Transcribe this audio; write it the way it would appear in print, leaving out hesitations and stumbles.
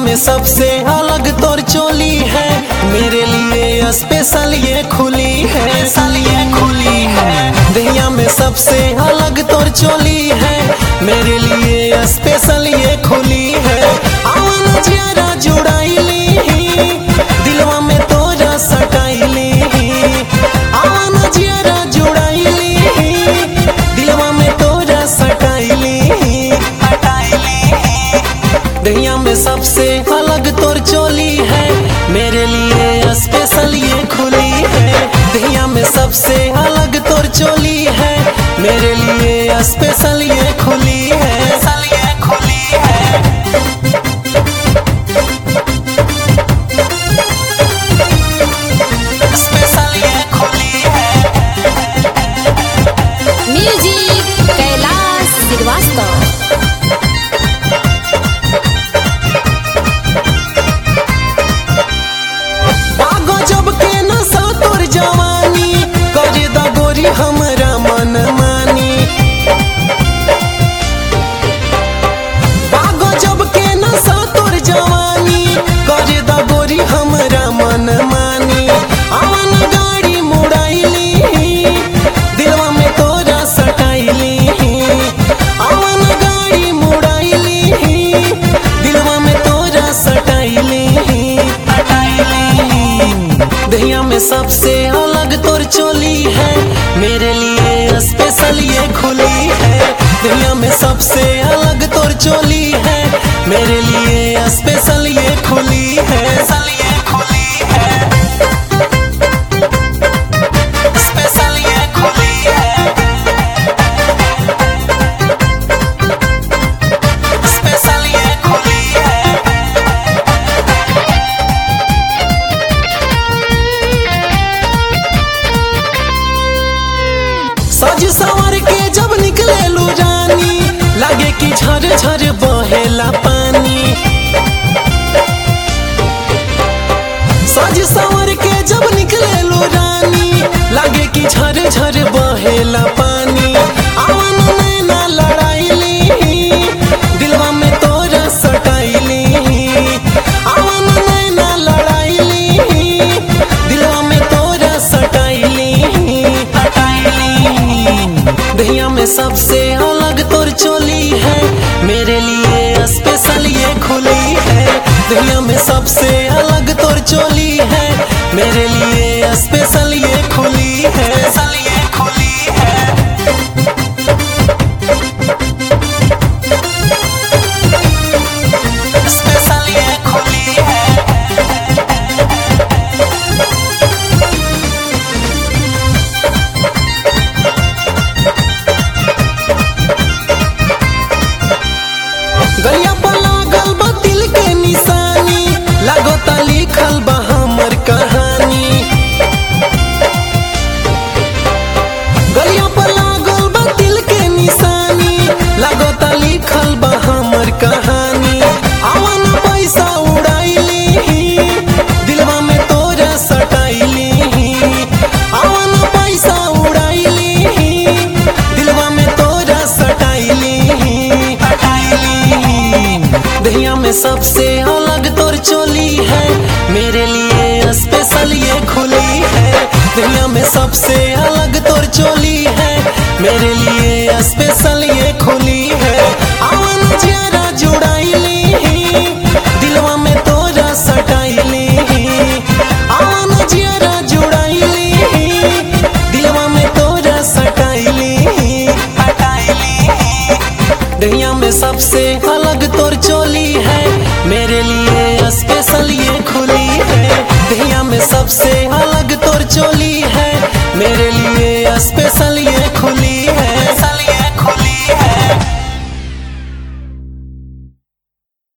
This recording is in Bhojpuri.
में सबसे अलग तोर चोली है, मेरे लिए स्पेशल ये खुली है, दहिया में सबसे अलग तोर चोली है, मेरे लिए स्पेशल ये खुली है। आवन जियारा जुड़ाइली, दिलवा में तोरा सटाइली, आवन जियारा जुड़ाइली, दिलवा में तोरा सटाइली। दहिया में सबसे अलग तोर चोली है, मेरे लिए स्पेशल ये खुली है, दहिया में सबसे अलग तोर चोली है, मेरे लिए स्पेशल ये खुली है, स्पेशल ये खुली है। म्यूजिक कैलाश श्रीवास्तव। हमरा मन मानी बागो जब के नशा तोर जवानी, करे दा गोरी हमरा मन मानी। आवन गाड़ी मुड़ाइली, दिलवा में तोरा सटाइली, आवन गाड़ी मुड़ाइली, दिलवा में तोरा सटाइली। दहिया में सबसे अलग तोर चोली है, मेरे लिए स्पेशल ये खुली है, दहिया में सबसे अलग तोर चोली है, मेरे लिए स्पेशल ये खुली है, स्पेशल ये खुली है, स्पेशल ये खुली है। सज सवर के जब निकले लू रानी, लगे कि झर झर बहेला पानी। सज सवर के जब निकले लू रानी, लगे कि झर झर बहेला पानी। आवन नैना लड़ाइली, दिलवा में तोरा सटाइली, आवन नैना लड़ाइली, दिलवा में तोरा सटाइली। दहिया में सबसे अलग तोर चोली है, मेरे लिए स्पेशल ये खुली है, दहिया में सबसे अलग तोर चोली है, मेरे लिए स्पेशल ये खुली है, स्पेशल ये खुली है। गलिया पर लागल बा दिल के निशानी, लागोता लिखल बा हमर कहानी। गलिया पर लागल बा दिल के निशानी, लागोता लिखल बा हमर कहानी। आवन पैसा उड़ाइली, दिलवा में तोरा सटाइली, आवन पैसा उड़ाइली, दिलवा में तोरा सटाइली। दहिया में सबसे अलग तोर चोली है, मेरे लिए स्पेशल ये खुली है, दहिया में सबसे अलग तोर चोली है, मेरे लिए स्पेशल ये खुली है। आवन जियारा जुड़ाइली, दिलवा में तोरा सटाइली, आवन जियारा जुड़ाइली, दिलवा में तोरा सटाइली। दहिया में सबसे अलग तोर चोली है, मेरे लिए स्पेशल ये खुली है, दहिया में सबसे अलग तोर चोली है,